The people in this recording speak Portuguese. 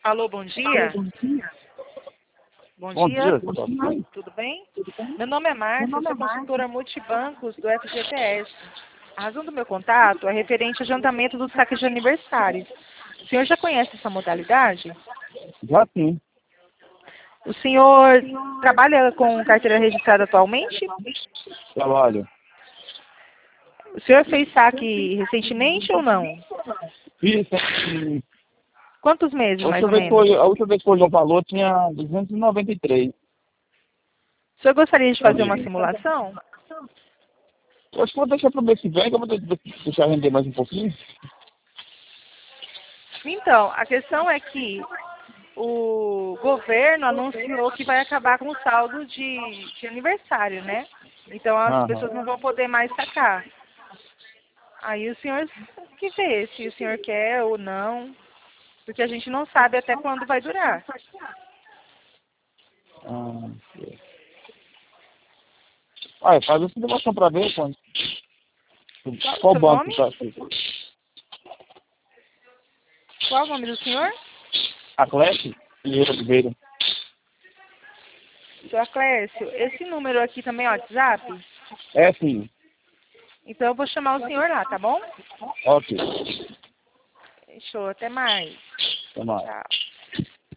Alô, bom dia. Bom dia. Tudo bem? Meu nome é Márcia, eu sou consultora multibancos do FGTS. A razão do meu contato é referente ao adiantamento do saque de aniversário. O senhor já conhece essa modalidade? Já sim. O senhor trabalha com carteira registrada atualmente? Trabalho. O senhor fez saque recentemente ou não? Fiz, Quantos meses, a mais ou última vez menos? a última vez que o valor tinha 293. O senhor gostaria de fazer uma simulação? Eu acho que vou deixar para o mês que vem, que eu vou deixar render mais um pouquinho. Então, a questão é que o governo anunciou que vai acabar com o saldo de aniversário, né? Então as pessoas não vão poder mais sacar. Aí o senhor que vê se o senhor quer ou não, porque a gente não sabe até quando vai durar. Faz essa simulação para ver quando. Qual Qual o seu banco nome? tá aqui? Qual o nome do senhor? Atlético e Ribeiro. Seu Clécio, esse número aqui também é WhatsApp? É sim. Então eu vou chamar o senhor lá, tá bom? Ok. Fechou, até mais. Até mais. Tchau.